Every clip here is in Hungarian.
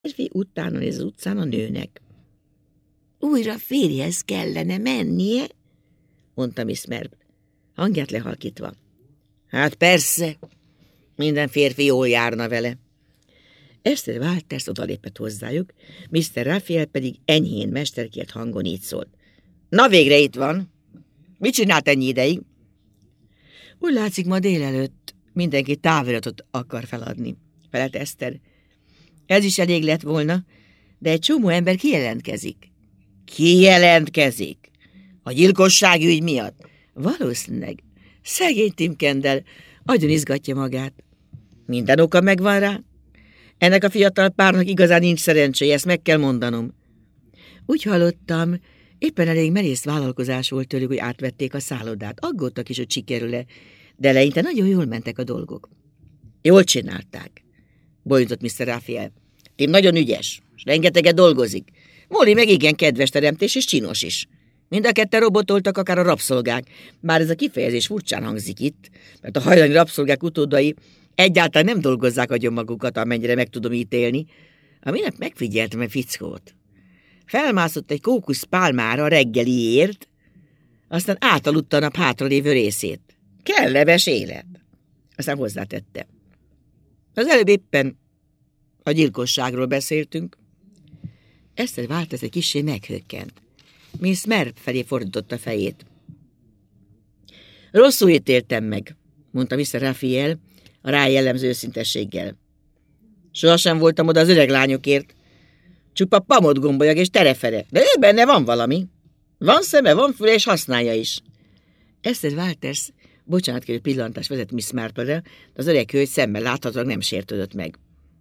férfi utána néz az utcán a nőnek. Újra férjhez kellene mennie, mondta Miss Marple, hangját lehalkítva. Hát persze, minden férfi jól járna vele. Esther Walters odalépett hozzájuk, Mr. Raphael pedig enyhén, mesterkért hangon így szólt. Na végre itt van. Mit csinált ennyi ideig? Úgy látszik, ma délelőtt mindenki táviratot akar feladni, felelt Eszter. Ez is elég lett volna, de egy csomó ember kijelentkezik. Kijelentkezik? A gyilkosságügy miatt? Valószínűleg. Szegény Tim Kendall agyon izgatja magát. Minden oka megvan rá. Ennek a fiatal párnak igazán nincs szerencséje, ezt meg kell mondanom. Úgy hallottam, éppen elég merész vállalkozás volt tőlük, hogy átvették a szállodát. Aggódtak is, hogy sikerül-e, de eleinte nagyon jól mentek a dolgok. Jól csinálták, bólintott Mr. Raphael. Tim nagyon ügyes, és rengeteget dolgozik. Molly meg igen kedves teremtés és csinos is. Mind a ketten robotoltak, akár a rabszolgák. Bár ez a kifejezés furcsán hangzik itt, mert a hajlani rabszolgák utódai egyáltalán nem dolgozzák agyon magukat, amennyire meg tudom ítélni. A minap megfigyeltem a fickót. Felmászott egy kókuszpálmára a reggeliért, aztán átaludta a nap hátralévő részét. Kellemes élet. Aztán hozzátette. Az előbb éppen a gyilkosságról beszéltünk. Eszter Walters egy kissé meghökkent. Miss Marple felé fordította fejét. Rosszul ítéltem meg, mondta Mr. Raphael a rá jellemző őszintességgel. Sohasem voltam oda az öreg lányokért. Csupa pamotgombolyag és terefere, de ő benne van valami. Van szeme, van füle, és használja is. Eszter Walters bocsánatkérő pillantást vezet Miss Marple-re, de az öreg hölgy szemmel láthatóan nem sértődött meg.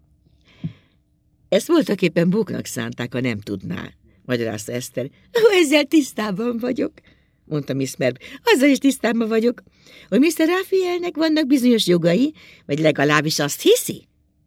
Ezt voltaképpen bóknak szánták, ha nem tudná, magyarázta Eszter. Ezzel tisztában vagyok, mondta Miss Marple. Azzal is tisztában vagyok, hogy Mr. Raphaelnek vannak bizonyos jogai, vagy legalábbis azt hiszi.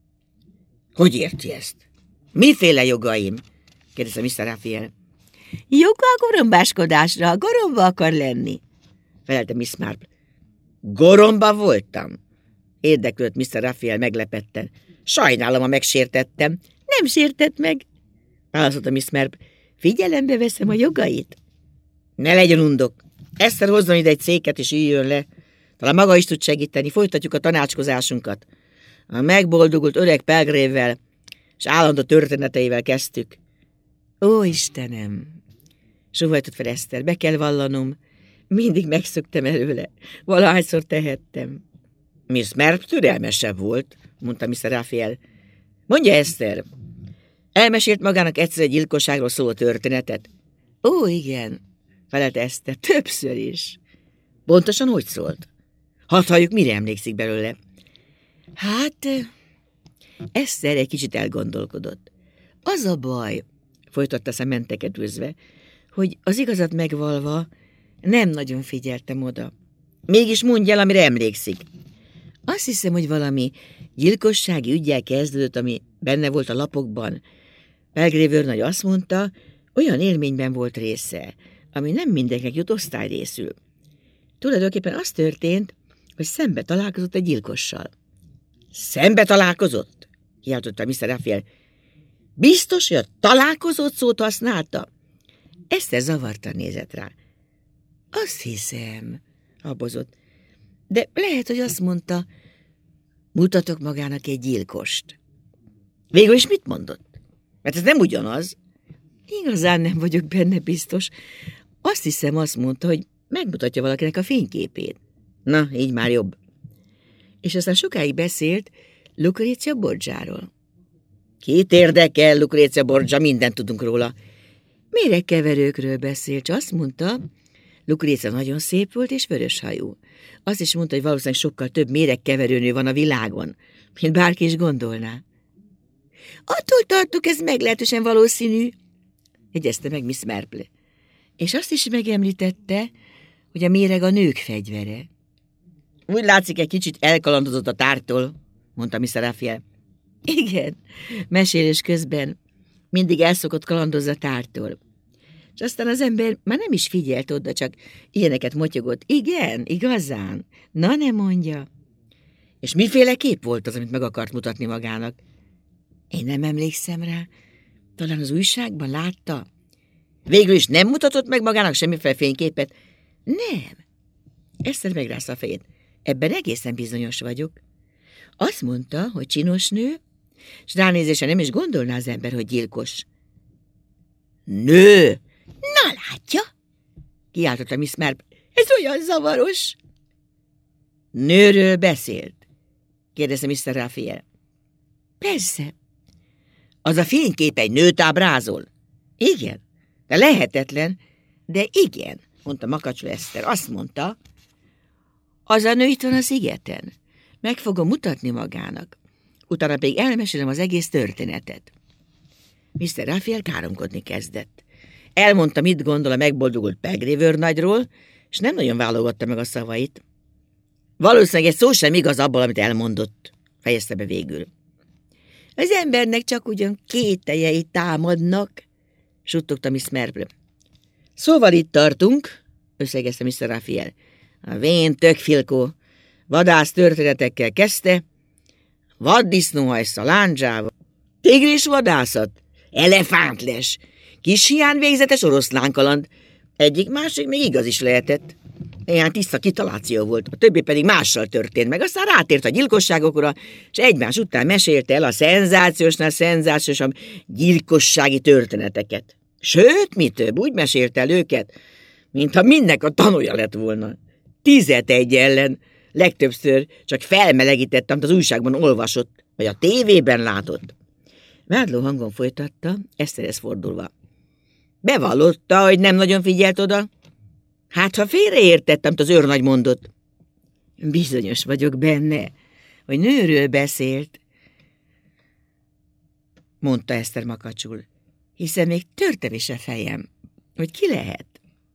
Hogy érti ezt? Miféle jogaim? kérdezte Mr. Raphael. Joga a gorombáskodásra, goromba akar lenni, felelte Miss Marple. Goromba voltam? Érdeklődött Mr. Raphael meglepetten. Sajnálom, ha megsértettem. Nem sértett meg, válaszolta Miss Marple. Figyelembe veszem a jogait. Ne legyen undok. Eszter hozzon ide egy széket, és üljön le. Talán maga is tud segíteni. Folytatjuk a tanácskozásunkat. A megboldogult öreg Pelgrévvel és állandó történeteivel kezdtük. Ó, Istenem! Sóhajtott fel Eszter. Be kell vallanom. Mindig megszöktem előle. Valahányszor tehettem. Miss Marple türelmesebb volt, mondta Mr. Raphael. Mondja, Eszter, elmesélt magának egyszer egy gyilkosságról szóló történetet? Ó, igen, felelte Eszter, többször is. Pontosan hogy szólt? Hadd halljuk, mire emlékszik belőle. Hát, Eszter egy kicsit elgondolkodott. Az a baj, folytatta szementekedőzve, hogy az igazat megvalva nem nagyon figyeltem oda. Mégis mondj el, amire emlékszik. Azt hiszem, hogy valami gyilkossági üggyel kezdődött, ami benne volt a lapokban. Pelgrave őrnagy azt mondta, olyan élményben volt része, ami nem mindenkinek jut osztályrészül. Tulajdonképpen az történt, hogy szembe találkozott egy gyilkossal. Szembe találkozott? Kiáltotta Mr. Raphael. Biztos, hogy a találkozott szót használta? Eszter zavartan nézett rá. Azt hiszem, habozott. De lehet, hogy azt mondta, mutatok magának egy gyilkost. Végül is mit mondott? Mert ez nem ugyanaz. Igazán nem vagyok benne biztos. Azt hiszem, azt mondta, hogy megmutatja valakinek a fényképét. Na, így már jobb. És aztán sokáig beszélt Lucrezia Borgiáról. Kit érdekel Lucrezia Borgia, mindent tudunk róla. Méregkeverőkről beszélt, csak azt mondta, Lucrezia nagyon szép volt és vöröshajú. Azt is mondta, hogy valószínűleg sokkal több méregkeverőnő van a világon, mint bárki is gondolná. Attól tartok, ez meglehetősen valószínű, jegyezte meg Miss Marple. És azt is megemlítette, hogy a méreg a nők fegyvere. Úgy látszik, egy kicsit elkalandozott a tártól, mondta Mr. Raphael. Igen, mesélés közben mindig elszokott kalandozni a tártól. És aztán az ember már nem is figyelt oda, csak ilyeneket motyogott. Igen, igazán? Na, ne mondja. És miféle kép volt az, amit meg akart mutatni magának? Én nem emlékszem rá. Talán az újságban látta. Végül is nem mutatott meg magának semmiféle fényképet? Nem. Eszter megrázta a fejét. Ebben egészen bizonyos vagyok. Azt mondta, hogy csinos nő, s ránézése nem is gondolná az ember, hogy gyilkos. Nő! Na látja! Kiáltotta Miss Marple. Ez olyan zavaros! Nőről beszélt? Kérdezte Mr. Raphael. Persze. Az a fénykép egy nőt ábrázol? Igen, de lehetetlen, de igen, mondta makacsul Eszter. Azt mondta, az a nő itt van a szigeten. Meg fogom mutatni magának. Utána pedig elmesélem az egész történetet. Mr. Raphael káromkodni kezdett. Elmondta, mit gondol a megboldogult Pelgrim őrnagyról, és nem nagyon válogatta meg a szavait. Valószínűleg egy szó sem igaz abból, amit elmondott, fejezte be végül. Az embernek csak ugyan kételjei támadnak, suttogta Miss Marple. Szóval itt tartunk, összegezte Mr. Raphael. A vén tökfilkó vadász történetekkel kezdte, vaddisznóhajsz a lándzsával, tigris vadászat, elefántles, kis hián végzetes oroszlánkaland, egyik-másik még igaz is lehetett. Ilyen tiszta kitaláció volt, a többi pedig mással történt meg, aztán rátért a gyilkosságokra, és egymás után mesélte el a szenzációsnál szenzációsabb gyilkossági történeteket. Sőt, mi több, úgy mesélte el őket, mintha mindnek a tanúja lett volna. 11 ellen, legtöbbször csak felmelegített, amit az újságban olvasott, vagy a tévében látott. Vádló hangon folytatta, Eszterhez fordulva. Bevallotta, hogy nem nagyon figyelt oda. Hát, ha félreértett, amit az őrnagy mondott. Bizonyos vagyok benne, hogy nőről beszélt, mondta Eszter makacsul, hiszen még törtem is a fejem, hogy ki lehet.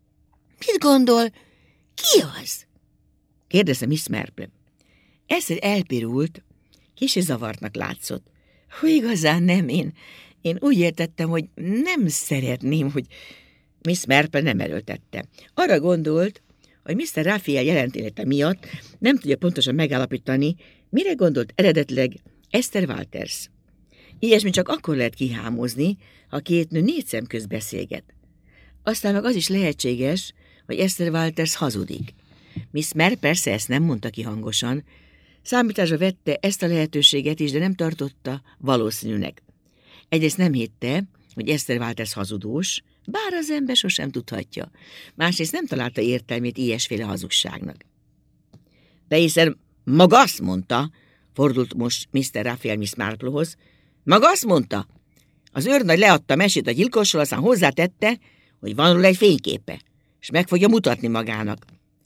Mit gondol, ki az? Kérdezte Miss Marple. Eszter elpirult, kicsi zavartnak látszott. Hú, igazán nem, én úgy értettem, hogy nem szeretném, hogy... Miss Marple nem erőltette. Arra gondolt, hogy Mr. Raphael jelentéte miatt nem tudja pontosan megállapítani, mire gondolt eredetileg Esther Walters. Ilyesmi csak akkor lehet kihámozni, ha két nő 4 szem közt beszélget. Aztán meg az is lehetséges, hogy Esther Walters hazudik. Miss Marple persze ezt nem mondta ki hangosan, számításba vette ezt a lehetőséget is, de nem tartotta valószínűnek. Egyrészt nem hitte, hogy Esther Walters hazudós, bár az ember sosem tudhatja. Másrészt nem találta értelmét ilyesféle hazugságnak. De hiszen maga azt mondta, fordult most Mr. Raphael Miss Marplehoz, maga azt mondta, az őrnagy leadta a mesét a gyilkosról, aztán hozzátette, hogy van róla egy fényképe, és meg fogja mutatni magának.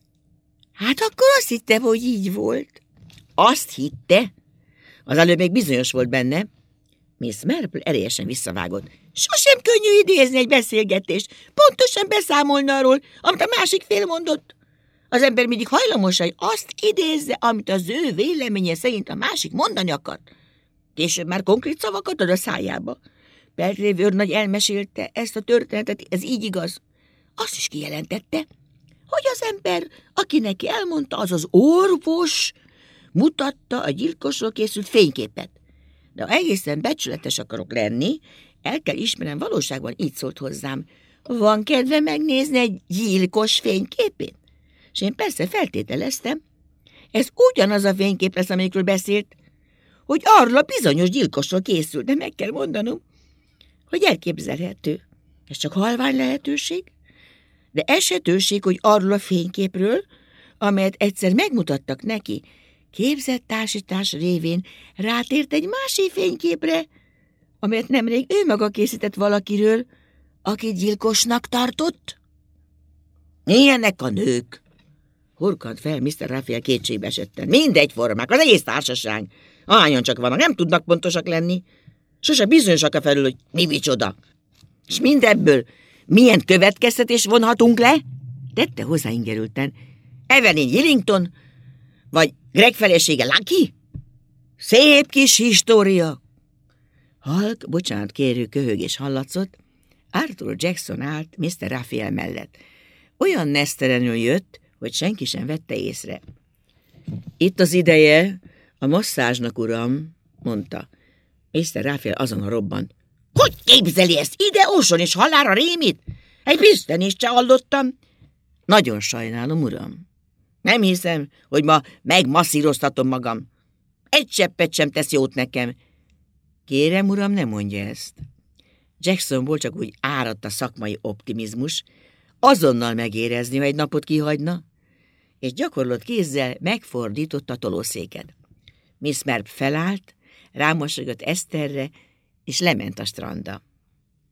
Hát akkor azt hitte, hogy így volt. Azt hitte? Az előbb még bizonyos volt benne. Miss Marple erélyesen visszavágott. Sosem könnyű idézni egy beszélgetést, pontosan beszámolna arról, amit a másik fél mondott. Az ember mindig hajlamos, hogy azt idézze, amit az ő véleménye szerint a másik mondani akar. Később már konkrét szavakat ad a szájába. Pelgrim őrnagy elmesélte ezt a történetet, ez így igaz. Azt is kijelentette, hogy az ember, aki neki elmondta, az az orvos, mutatta a gyilkosról készült fényképet. De ha egészen becsületes akarok lenni, el kell ismernem, valóságban így szólt hozzám. Van kedve megnézni egy gyilkos fényképét? És én persze feltételeztem, ez ugyanaz a fénykép lesz, amikről beszélt, hogy arról a bizonyos gyilkosról készült, de meg kell mondanom, hogy elképzelhető. Ez csak halvány lehetőség, de esetőség, hogy arról a fényképről, amelyet egyszer megmutattak neki, képzett társítás révén rátért egy másik fényképre, amelyet nemrég ő maga készített valakiről, akit gyilkosnak tartott? Ilyenek a nők, horkant fel Mr. Raphael kétségbe esetten. Mindegyformák, az egész társaság. Ahányan csak vannak, nem tudnak pontosak lenni. Sose bizonyosak a felül, hogy mi micsoda. És mindebből milyen következtetés vonhatunk le? Tette hozzá ingerülten. Evelyn Willington, vagy Greg felesége Lucky? Szép kis história. Halk, bocsánat kérő köhögés hallatszott, Arthur Jackson állt Mr. Raphael mellett. Olyan nesztelenül jött, hogy senki sem vette észre. Itt az ideje a masszázsnak, uram, mondta. Mr. Raphael azonnal robbant. Hogy képzeli ezt? Ide oson és halálra rémít? Egy pisztenést se hallottam. Nagyon sajnálom, uram. Nem hiszem, hogy ma megmasszíroztatom magam. Egy cseppet sem tesz jót nekem. Kérem, uram, ne mondja ezt. Jacksonból csak úgy áradt a szakmai optimizmus, azonnal megérezni, ha egy napot kihagyna, és gyakorlott kézzel megfordította a tolószéket. Miss Marple felállt, rámosolygott Eszterre, és lement a strandra.